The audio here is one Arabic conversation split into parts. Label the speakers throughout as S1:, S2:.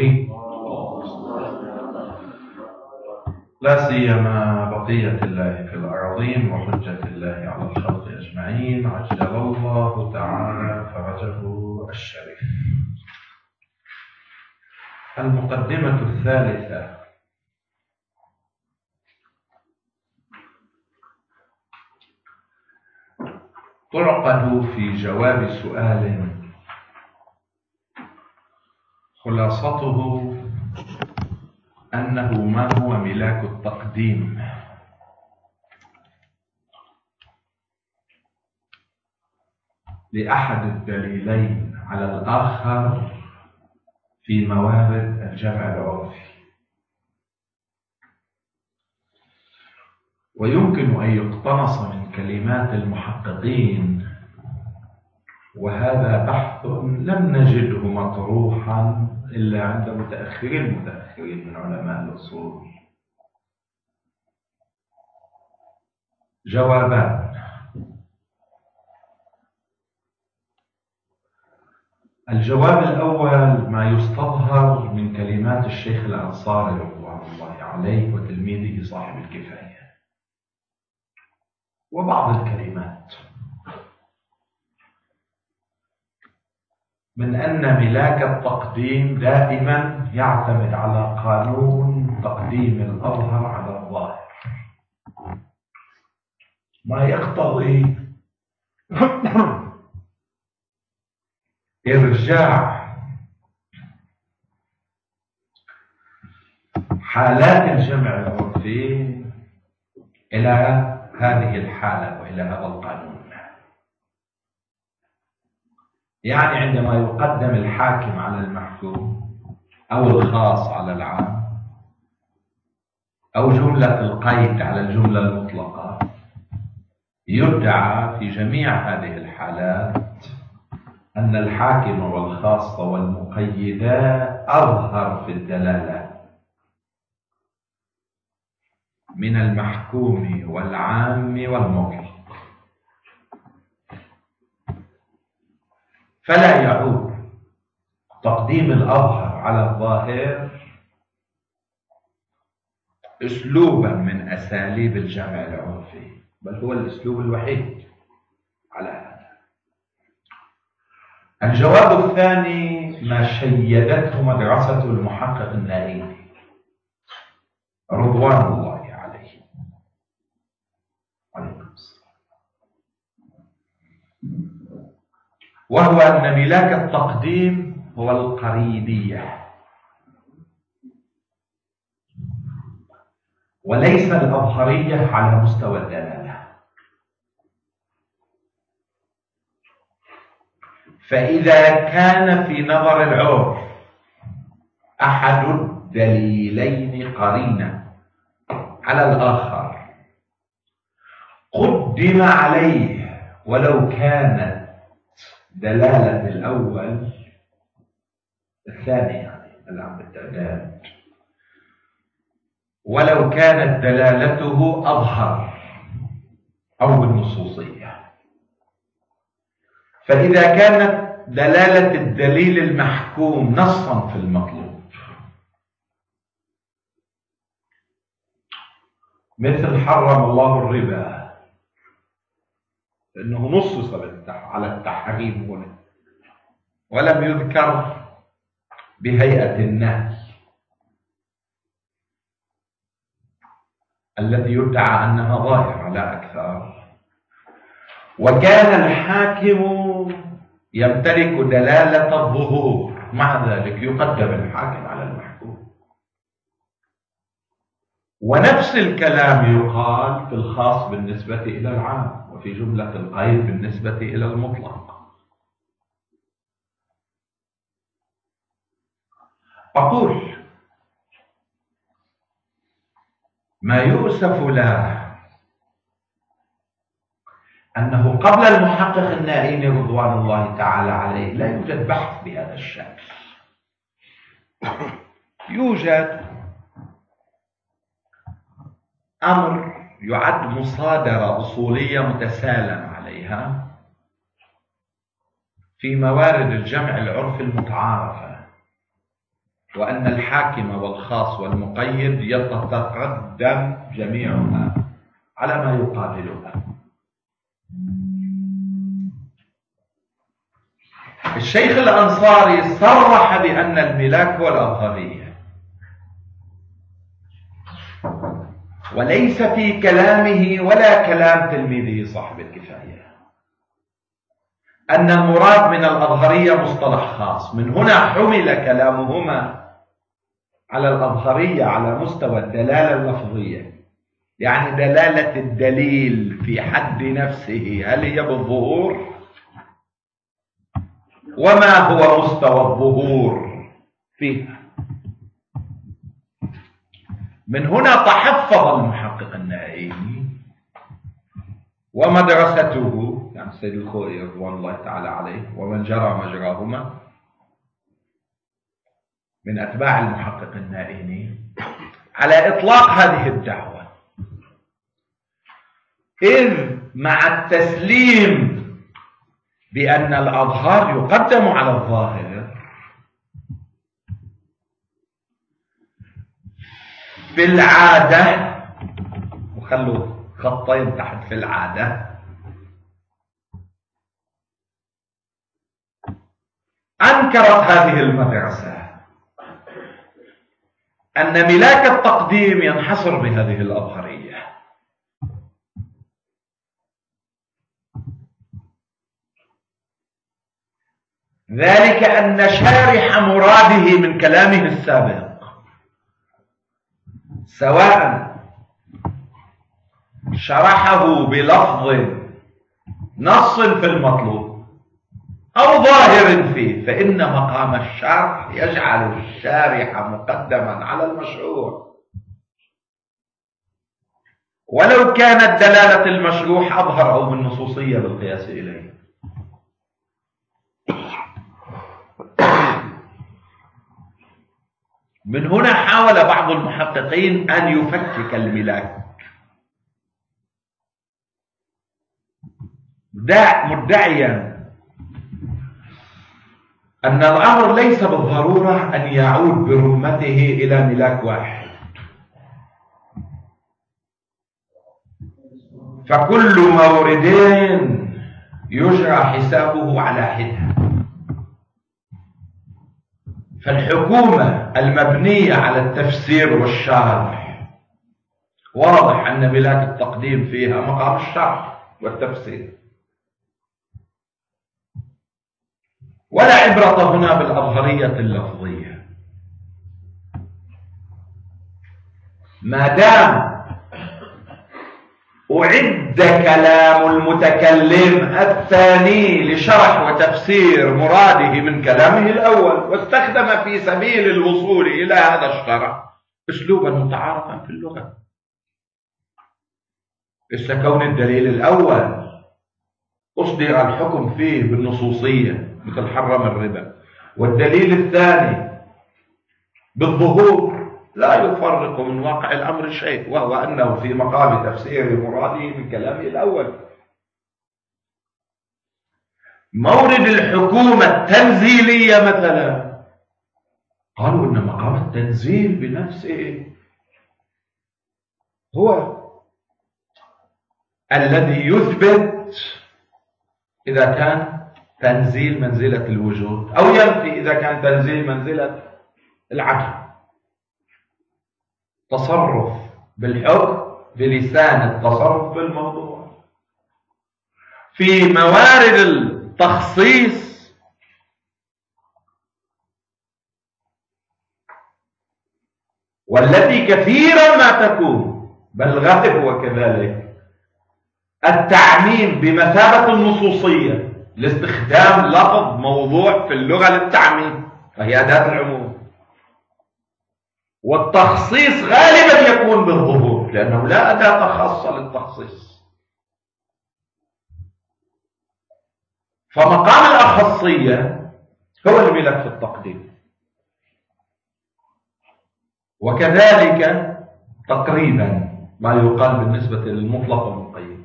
S1: عليه لا سيما بقية الله في الأراضين وحجة الله على الخلق أجمعين، عجل الله تعالى فرجه الشريف. المقدمة الثالثة: تعقد في جواب سؤال خلاصته أنه ما هو ملاك التقديم لأحد الدليلين على الآخر في موارد الجمع العرفي. ويمكن أن يقتنص من كلمات المحققين، وهذا بحث لم نجده مطروحا إلا عند متأخرين من علماء الأصول، جوابان: الجواب الأول ما يستظهر من كلمات الشيخ الأنصاري رضوان الله عليه وتلميذه صاحب الكفاية، وبعض الكلمات من أن ملاك التقديم دائما يعتمد على قانون تقديم الأظهر على الظاهر، ما يقتضي إرجاع حالات الجمع العرفي إلى هذه الحالة وإلى هذا القانون. يعني عندما يقدم الحاكم على المحكوم أو الخاص على العام أو جملة القيد على الجملة المطلقة، يدعى في جميع هذه الحالات أن الحاكم والخاص والمقيد أظهر في الدلالة من المحكوم والعام والمطلق، فلا يعود تقديم الأظهر على الظاهر أسلوبا من أساليب الجمع العرفي، بل هو الأسلوب الوحيد على هذا. الجواب الثاني ما شيدته مدرسة المحقق النائي رضوان الله عليه. وهو أن ملاك التقديم هو القريبية وليس الأظهرية على مستوى الدلالة. فإذا كان في نظر العرف أحد الدليلين قرينة على الآخر قدم عليه ولو كانت دلالة الأول الثاني، يعني العام بالتعداد، ولو كانت دلالته أظهر أو بالنصوصية. فإذا كانت دلالة الدليل المحكوم نصا في المطلوب، مثل حرم الله الربا، لأنه نصص على التحريم هنا ولم يذكر بهيئة النهي التي يدعى أنها ظاهرة لا أكثر، وكان الحاكم يمتلك دلالة الظهور، مع ذلك يقدم الحاكم على المحكوم. ونفس الكلام يقال في الخاص بالنسبة إلى العام، وفي جملة القيد بالنسبة إلى المطلق. أقول ما يؤسف له أنه قبل المحقق النائي رضوان الله تعالى عليه لا يوجد بحث بهذا الشكل. يوجد أمر يعد مصادرة أصولية متسالم عليها في موارد الجمع العرفي المتعارفة، وأن الحاكم والخاص والمقيد يتقدم جميعها على ما يقابلها. الشيخ الأنصاري صرح بأن الملاك هو الأظهرية، وليس في كلامه ولا كلام تلميذه صاحب الكفاية أن المراد من الأظهرية مصطلح خاص. من هنا حمل كلامهما على الأظهرية على مستوى الدلالة اللفظية، يعني دلالة الدليل في حد نفسه هل هي بالظهور، وما هو مستوى الظهور فيها. من هنا تحفظ المحقق النائي ومدرسته، يعني السيد الخوئي رضوان الله تعالى عليه ومن جرى مجراهما من أتباع المحقق النائي، على إطلاق هذه الدعوة، إذ مع التسليم بأن الأظهار يقدم على الظاهر في العادة، وخلوا خطين تحت في العادة، أنكرت هذه المدرسة أن ملاك التقديم ينحصر بهذه الأظهرية. ذلك أن شارح مراده من كلامه السابق سواء شرحه بلفظ نص في المطلوب أو ظاهر فيه، فإن مقام الشرح يجعل الشارح مقدما على المشروع، ولو كانت دلالة المشروح أظهر أو بالنصوصية بالقياس إليه. من هنا حاول بعض المحققين أن يفكك الملاك، مدعيا أن الأمر ليس بالضرورة أن يعود برمته إلى ملاك واحد، فكل مورد يجرى حسابه على حدة. فالحكومة المبنية على التفسير والشرح واضح أن ملاك التقديم فيها مقام الشرح والتفسير، ولا عبرة هنا بالأظهرية اللفظية ما دام أعد كلام المتكلم الثاني لشرح وتفسير مراده من كلامه الأول، واستخدم في سبيل الوصول إلى هذا الشرح أسلوبا متعارفا في اللغة. إذا كون الدليل الأول أصدر الحكم فيه بالنصوصية مثل حرم الربا، والدليل الثاني بالظهور، لا يفرق من واقع الأمر شيء، وهو أنه في مقام تفسير مراده من كلامه الأول. مورد الحكومة التنزيلية مثلا قالوا إن مقام التنزيل بنفسه هو الذي يثبت إذا كان تنزيل منزلة الوجود، أو ينفي إذا كان تنزيل منزلة العدم. تصرف بالحكم بلسان التصرف بالموضوع. في موارد التخصيص والتي كثيرا ما تكون، بل غالب وكذلك، التعميم بمثابة النصوصية لاستخدام لفظ موضوع في اللغة للتعميم، فهي أداة العموم. والتخصيص غالبا يكون بالظهور لأنه لا أداة خاصة للتخصيص. فمقام الأخصية هو الملك في التقديم، وكذلك تقريبا ما يقال بالنسبة للمطلق والمقيد.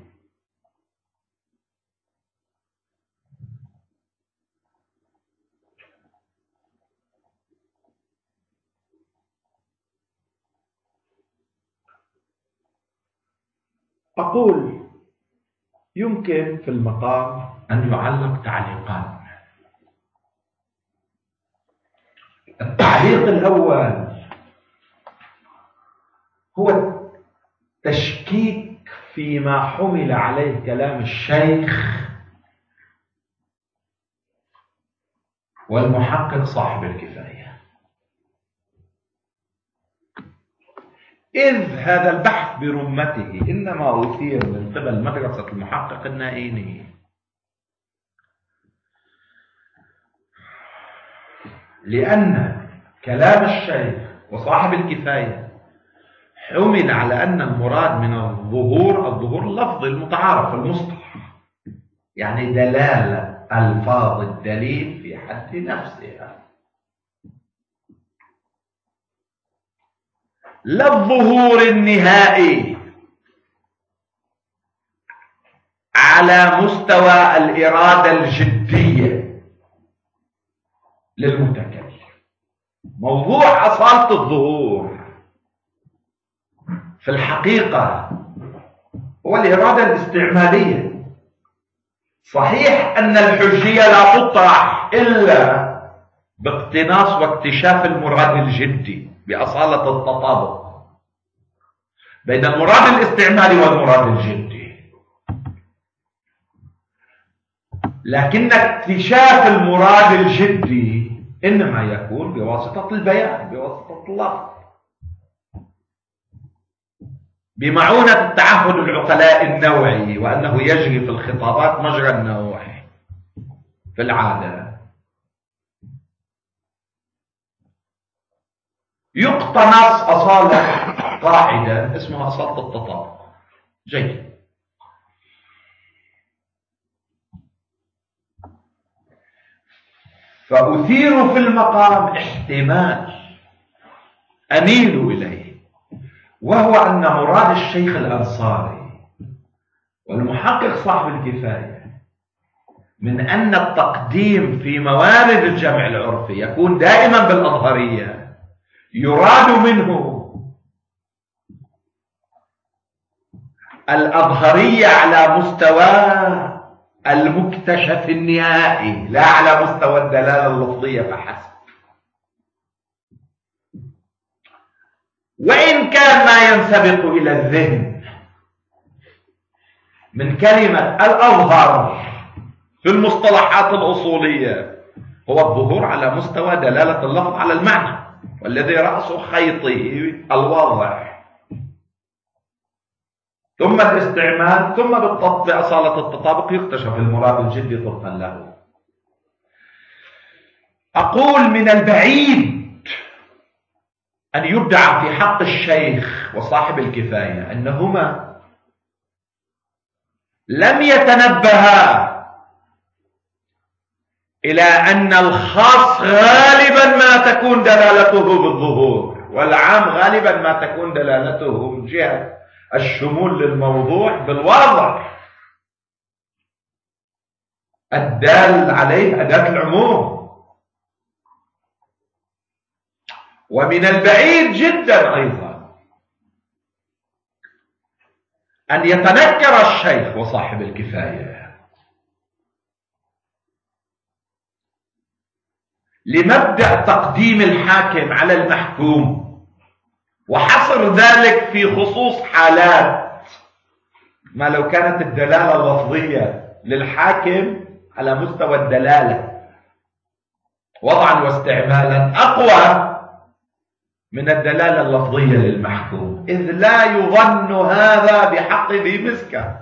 S1: أقول يمكن في المقام أن يعلق تعليقان. التعليق الأول هو التشكيك فيما حمل عليه كلام الشيخ والمحقق صاحب الكفاية، إذ هذا البحث برمته إنما أثير من قبل مدرسة المحقق النائيني، لأن كلام الشيخ وصاحب الكفاية حمل على أن المراد من الظهور اللفظي المتعارف المصطلح، يعني دلالة ألفاظ الدليل في حد نفسها، لا الظهور النهائي على مستوى الإرادة الجدية للمتكلم. موضوع أصالة الظهور في الحقيقة هو الإرادة الاستعمالية. صحيح أن الحجية لا تطرح إلا باقتناص واكتشاف المراد الجدي بأصالة التطابق بين المراد الاستعمالي والمراد الجدي، لكن اكتشاف المراد الجدي إنما يكون بواسطة البيان، بواسطة اللفظ، بمعونة التعهد العقلاء النوعي، وأنه يجري في الخطابات مجرى النوع في العادة. يقتنص أصالة قاعدة اسمها أصالة التطابق. جيد. فأثير في المقام احتمال أميل إليه، وهو أن مراد الشيخ الأنصاري والمحقق صاحب الكفاية من أن التقديم في موارد الجمع العرفي يكون دائما بالأظهرية، يراد منه الأظهرية على مستوى المكتشف النهائي، لا على مستوى الدلالة اللفظية فحسب. وإن كان ما ينسبق إلى الذهن من كلمة الأظهر في المصطلحات الأصولية هو الظهور على مستوى دلالة اللفظ على المعنى، والذي رأس خيطه الواضح، ثم الاستعمال، ثم بأصالة التطابق يكتشف المراد الجدي طبقا له. أقول من البعيد أن يدعى في حق الشيخ وصاحب الكفاية أنهما لم يتنبها إلى أن الخاص غالبا ما تكون دلالته بالظهور، والعام غالبا ما تكون دلالته من جهة الشمول للموضوع بالواضح الدال عليه أداة العموم. ومن البعيد جدا أيضا أن يتنكر الشيخ وصاحب الكفاية لمبدأ تقديم الحاكم على المحكوم، وحصر ذلك في خصوص حالات ما لو كانت الدلالة اللفظية للحاكم على مستوى الدلالة وضعا واستعمالا أقوى من الدلالة اللفظية للمحكوم، إذ لا يظن هذا بحق ذي مسكة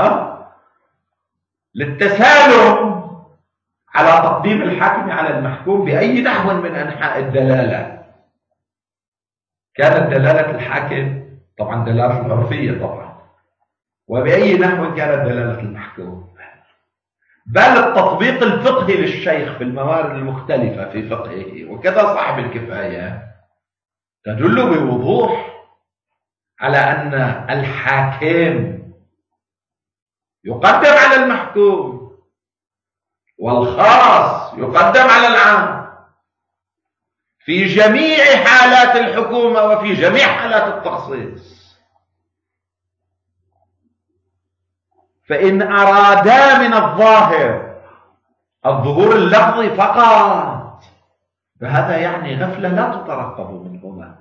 S1: للتسالم على تقديم الحاكم على المحكوم بأي نحو من أنحاء الدلالة. كانت دلالة الحاكم طبعا دلالة العرفية طبعا، وبأي نحو كانت دلالة المحكوم، بل التطبيق الفقهي للشيخ في الموارد المختلفة في فقهه وكذا صاحب الكفاية تدل بوضوح على أن الحاكم يقدم على المحكوم والخاص يقدم على العام في جميع حالات الحكومة وفي جميع حالات التخصيص. فإن أرادا من الظهور اللفظي فقط، فهذا يعني غفلة لا تترقب منهما.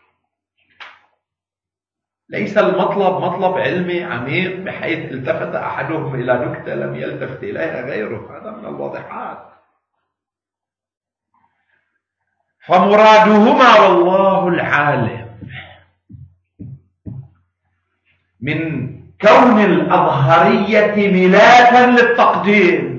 S1: ليس المطلب مطلب علمي عميق بحيث التفت أحدهم إلى نكتة لم يلتفت إليها غيره، هذا من الواضحات. فمرادهما والله العالم من كون الأظهرية ملاكا للتقديم.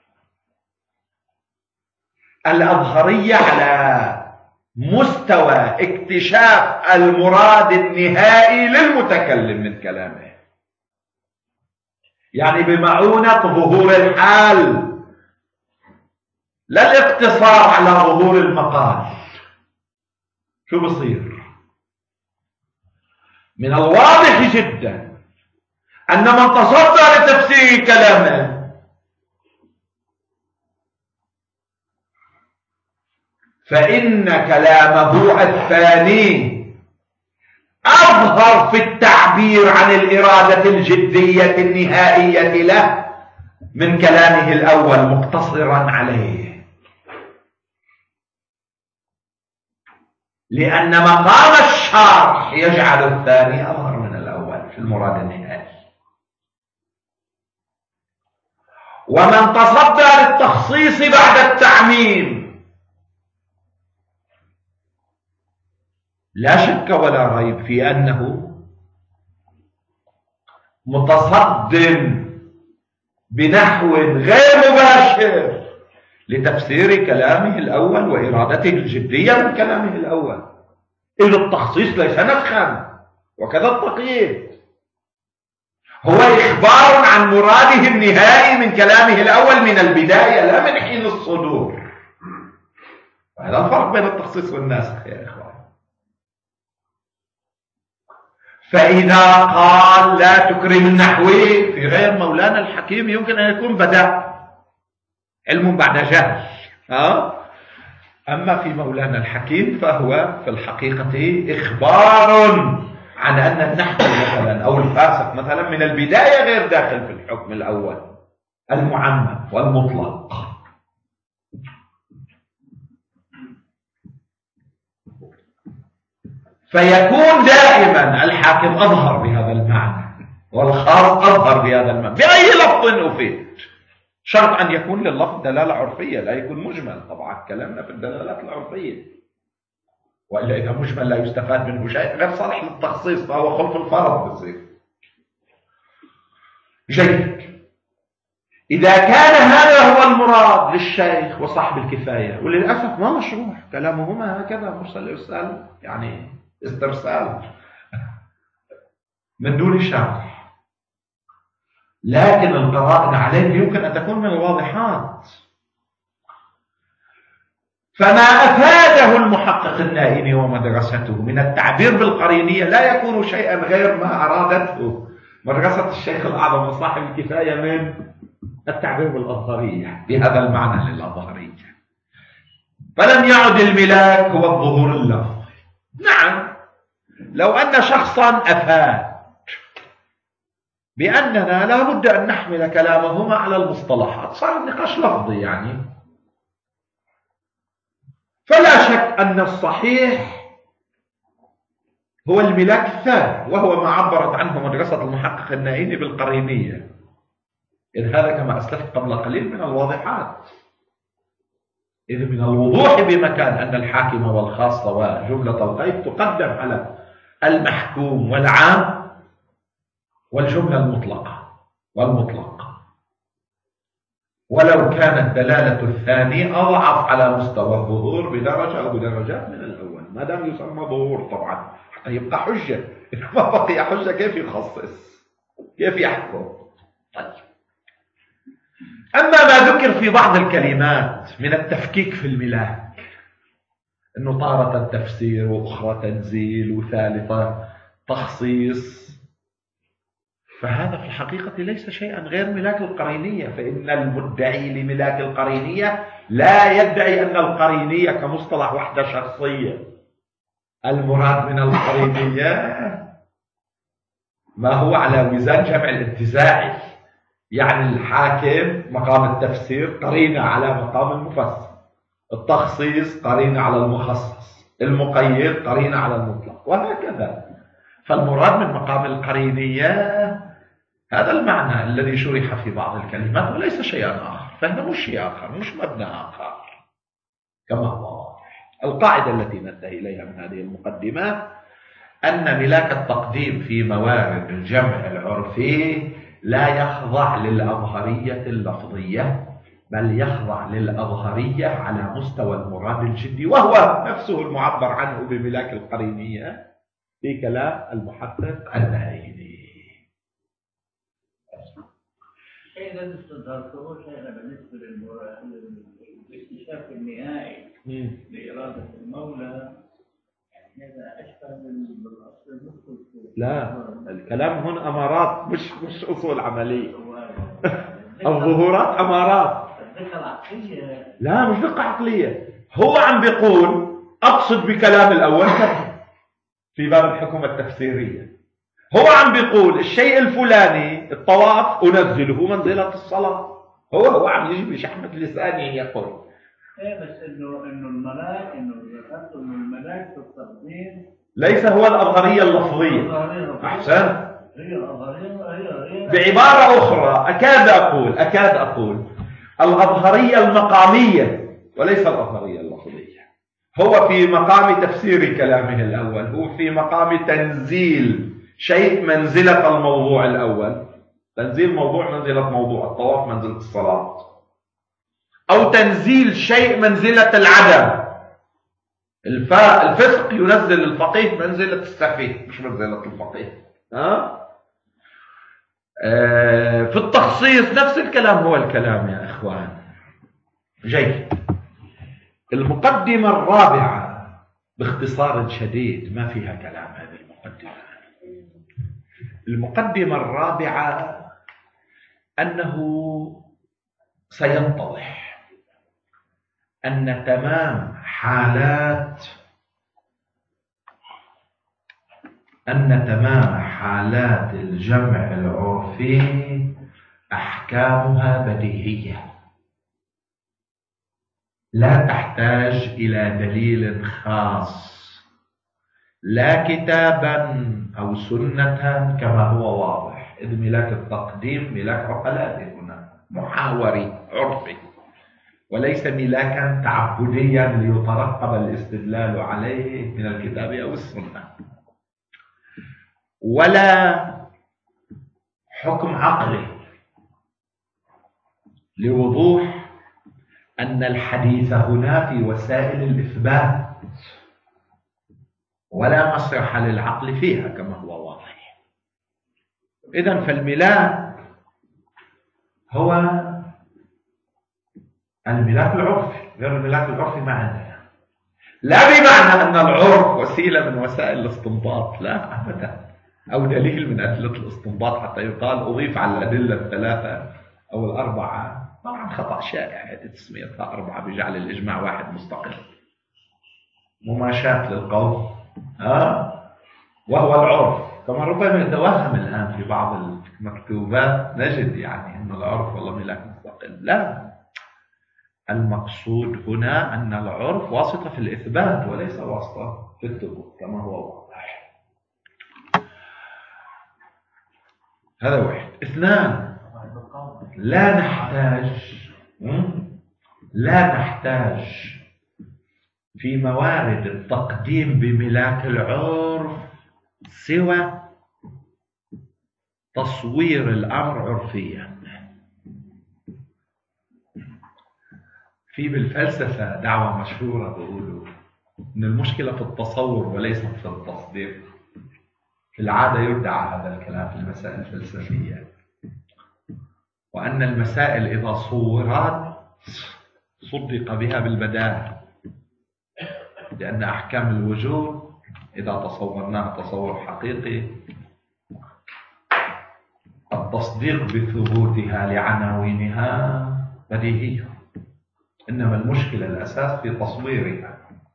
S1: الأظهرية على مستوى اكتشاف المراد النهائي للمتكلم من كلامه، يعني بمعونة ظهور الحال، لا الاقتصار على ظهور المقال. شو بصير؟ من الواضح جدا أن من تصدى لتفسير كلامه فإن كلامه الثاني أظهر في التعبير عن الإرادة الجدية النهائية له من كلامه الأول مقتصرا عليه، لأن مقام الشرح يجعل الثاني أظهر من الأول في المراد النهائي. ومن تصدى للتخصيص بعد التعميم لا شك ولا ريب في أنه متصد بنحو غير مباشر لتفسير كلامه الأول وإرادته الجدية من كلامه الأول، إذ التخصيص ليس نسخا، وكذا التقييد هو إخبار عن مراده النهائي من كلامه الأول من البداية لا من حين الصدور. هذا الفرق بين التخصيص والنسخ يا إخوان. فإذا قال لا تكرم النحوي في غير مولانا الحكيم يمكن أن يكون بدأ علم بعد جهل، أما في مولانا الحكيم فهو في الحقيقة إخبار عن أن النحو مثلا أو الفاسق مثلا من البداية غير داخل في الحكم الأول المعمم والمطلق. فيكون دائما الحاكم أظهر بهذا المعنى والخاص أظهر بهذا المعنى بأي لفظ أفيد، شرط أن يكون لللفظ دلالة عرفية، لا يكون مجمل. طبعا كلامنا في الدلالات العرفية، وإلا إذا مجمل لا يستفاد منه شيء غير صالح للتخصيص فهو خلف الفرض بصير. جيد، إذا كان هذا هو المراد للشيخ وصاحب الكفاية، وللأسف ما مشروع كلامهما هكذا مرسل إرسال، يعني استرسال من دون شرح، لكن القرائن عليه يمكن أن تكون من الواضحات. فما أفاده المحقق النائمي ومدرسته من التعبير بالقرينية لا يكون شيئا غير ما أرادته مدرسة الشيخ الأعظم وصاحب الكفاية من التعبير بالأظهرية بهذا المعنى للأظهرية. فلم يعد الملاك هو الظهور اللفظي. نعم، لو أن شخصا أفاد بأننا لا بد أن نحمل كلامهما على المصطلحات صار النقاش لفظي يعني، فلا شك أن الصحيح هو الملاك الثاني، وهو ما عبرت عنه مدرسة المحقق النائمي بالقرينية، إذ هذا كما أسلفت قبل قليل من الواضحات. إذ من الوضوح بمكان أن الحاكم والخاص وجملة الغيب تقدم على المحكوم والعام والجملة المطلقة والمطلق، ولو كانت دلالة الثاني أضعف على مستوى الظهور بدرجة أو بدرجات من الأول، ما دام يسمى ظهور طبعا حتى يبقى حجة. إذا ما بقي حجة كيف يخصص؟ كيف يحكم؟ طيب، أما ما ذكر في بعض الكلمات من التفكيك في الملاك، أنه طارة تفسير وأخرى تنزيل وثالثة تخصيص، فهذا في الحقيقة ليس شيئا غير ملاك القرينية. فإن المدعي لملاك القرينية لا يدعي أن القرينية كمصطلح وحدة شخصية. المراد من القرينية ما هو على وزان جمع الانتزاعي، يعني الحاكم مقام التفسير قرينة على مقام المفسر، التخصيص قرينة على المخصص، المقيد قرينة على المطلق، وهكذا. فالمراد من مقام القرينية هذا المعنى الذي شرح في بعض الكلمات وليس شيئا آخر، فهذا مش شيء آخر، مش مبنى آخر كما هو واضح. القاعدة التي ننتهي إليها من هذه المقدمة أن ملاك التقديم في موارد الجمع العرفي لا يخضع للأظهرية اللفظية، بل يخضع للأظهرية على مستوى المراد الجدي، وهو نفسه المعبر عنه بملاك القرينية في كلام المحقق النائلي.
S2: شيء الذي استظهرته شيء بالنسبة للاكتشاف النهائي لإرادة المولى، هذا أشبه بالأصل المدخل.
S1: لا، الكلام هنا أمارات مش أصول عملية. الظهورات أمارات.
S2: الدقة العقلية
S1: لا، مش دقة عقلية. هو عم بيقول أقصد بكلام الأول في باب الحكم التفسيرية، هو عم بيقول الشيء الفلاني الطواف أنزله منزلة الصلاة. هو عم يجي بشحمة لسانه يقول
S2: بس إنه الملاك الملاك في التقدير
S1: ليس هو الأظهرية اللفظية. أحسن.
S2: هي الأظهرية
S1: بعبارة أخرى أكاد أقول الأظهرية المقامية وليس الأظهرية اللفظية. هو في مقام تفسير كلامه الأول، هو في مقام تنزيل شيء منزلة الموضوع الأول، تنزيل موضوع منزلة موضوع الطواف منزلة الصلاة، أو تنزيل شيء منزلة العدم. الفسق ينزل الفقيه منزلة السفيه مش منزلة الفقيه. في التخصيص نفس الكلام، هو الكلام يا إخوان. جيد. المقدمة الرابعة باختصار شديد، ما فيها كلام هذه المقدمة. المقدمة الرابعة أنه سيتضح أن تمام حالات الجمع العرفي أحكامها بديهية، لا تحتاج إلى دليل خاص، لا كتابا أو سنة كما هو واضح، إذ ملاك التقديم ملاك عقلائي هنا محاوري عرفي، وليس ملاكا تعبديا ليترقب الاستدلال عليه من الكتاب أو السنة، ولا حكم عقلي لوضوح أن الحديث هنا في وسائل الإثبات ولا مسرح للعقل فيها كما هو واضح. إذن فالملاك هو الملاك العرفي غير الملاك العرفي ما عندنا، لا بمعنى أن العرف وسيلة من وسائل الاستنباط، لا أبدا، أو دليل من أدلة الاستنباط حتى يقال أضيف على الأدلة الثلاثة أو الأربعة. طبعا خطأ شائع هذه تسميتها أربعة بجعل الإجماع واحد مستقل، مماشاة للقول وهو العرف. كما ربما يتوهم الآن في بعض المكتوبات نجد يعني أن العرف والله ملاك مستقل، لا، المقصود هنا أن العرف واسطة في الإثبات وليس واسطة في الثبوت كما هو واضح. هذا واحد. اثنان، لا نحتاج في موارد التقديم بملاك العرف سوى تصوير الأمر عرفيا. في بالفلسفة دعوة مشهورة بيقولوا إن المشكلة في التصور وليس في التصديق. في العادة يدعى هذا الكلام في المسائل الفلسفية، وأن المسائل إذا صورت صدق بها بالبداهة، لأن أحكام الوجود إذا تصورناها تصور حقيقي التصديق بثبوتها لعناوينها بديهي، إنما المشكلة الأساس في تصويرها.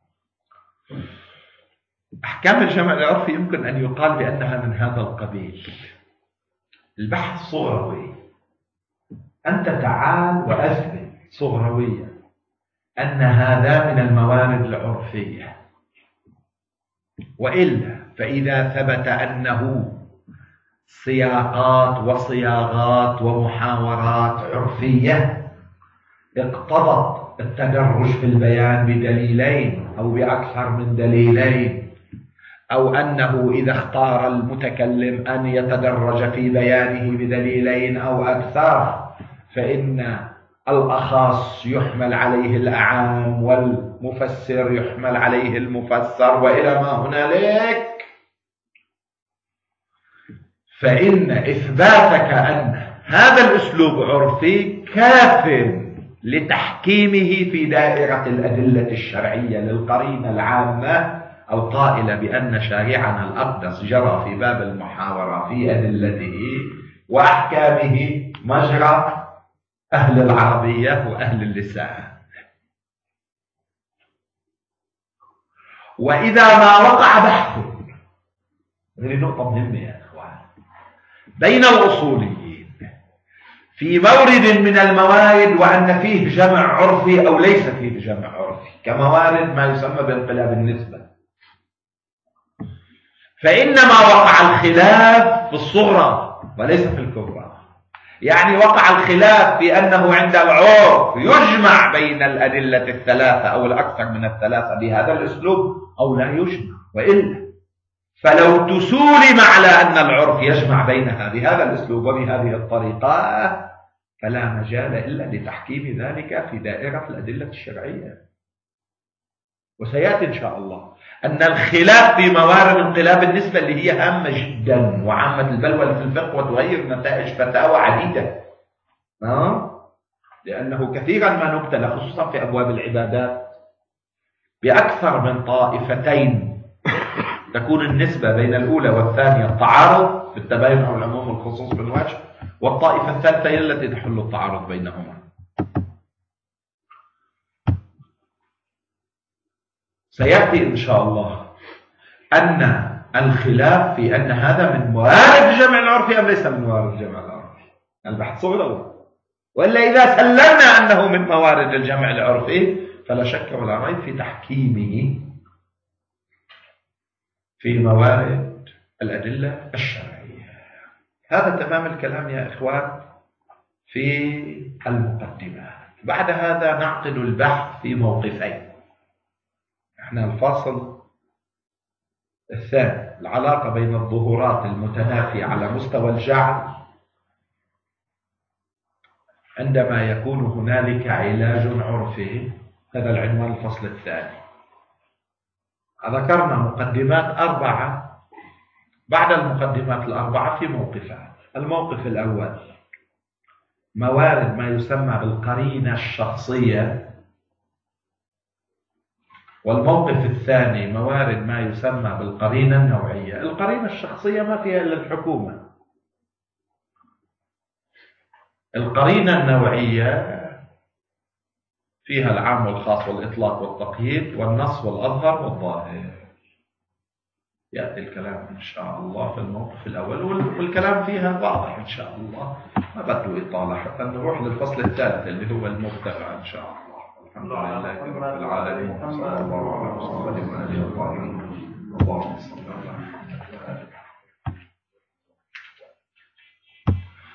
S1: أحكام الجمع العرفي يمكن أن يقال بأنها من هذا القبيل. البحث صوروي، أنت تعال وأثبت صغرويا أن هذا من الموارد العرفية، وإلا فإذا ثبت أنه سياقات وصياغات ومحاورات عرفية اقتضت التدرج في البيان بدليلين أو بأكثر من دليلين، أو أنه إذا اختار المتكلم أن يتدرج في بيانه بدليلين أو أكثر فإن الأخص يحمل عليه الأعام والمفسر يحمل عليه المفسر وإلى ما هنالك، فإن إثباتك أن هذا الأسلوب عرفي كاف لتحكيمه في دائرة الأدلة الشرعية للقرينة العامة القائلة بأن شارعنا الأقدس جرى في باب المحاورة في أدلته وأحكامه مجرى أهل العربية وأهل اللسان. وإذا ما وقع بحث، هذه نقطة مهمة يا إخوان، بين الأصوليين في مورد من الموارد وأن فيه جمع عرفي أو ليس فيه جمع عرفي، كموارد ما يسمى بانقلاب النسبة، فإنما وقع الخلاف في الصغرى وليس في الكبرى. يعني وقع الخلاف في أنه عند العرف يجمع بين الأدلة الثلاثة أو الأكثر من الثلاثة بهذا الأسلوب أو لا يجمع، وإلا فلو تسولم على أن العرف يجمع بينها بهذا الأسلوب وبهذه الطريقة فلا مجال إلا لتحكيم ذلك في دائرة الأدلة الشرعية. وسيأتي إن شاء الله أن الخلاف في موارد انقلاب النسبة اللي هي هامة جدا وعامة البلوى في الفقه وتغير نتائج فتاوى عديدة، لأنه كثيرا ما نبتلى خصوصا في أبواب العبادات بأكثر من طائفتين تكون النسبة بين الأولى والثانية التعارض في التباين أو العموم والخصوص بالوجه، والطائفة الثالثة هي التي تحل التعارض بينهما. سيأتي إن شاء الله أن الخلاف في أن هذا من موارد الجمع العرفي أم ليس من موارد الجمع العرفي، البحث صغير، وإلا إذا سلمنا أنه من موارد الجمع العرفي فلا شك ولا ريب في تحكيمه في موارد الأدلة الشرعية. هذا تمام الكلام يا إخوان في المقدمات. بعد هذا نعقد البحث في موقفين. احنا الفاصل الثاني العلاقة بين الظهورات المتنافية على مستوى الجعل عندما يكون هنالك علاج عرفي، هذا العنوان الفصل الثاني. ذكرنا مقدمات 4. بعد المقدمات 4 في موقفان. الموقف الأول موارد ما يسمى بالقرينة الشخصية، والموقف الثاني موارد ما يسمى بالقرينة النوعية. القرينة الشخصية ما فيها إلا الحكومة. القرينة النوعية فيها العام والخاص والإطلاق والتقييد والنص والأظهر والظاهر. يأتي الكلام إن شاء الله في الموقف الأول، والكلام فيها واضح إن شاء الله، ما بدو إطالة حتى نروح للفصل الثالث اللي هو المبتغى إن شاء الله. الحمد لله رب العالمين، صلى الله عليه وسلم. اللهم صل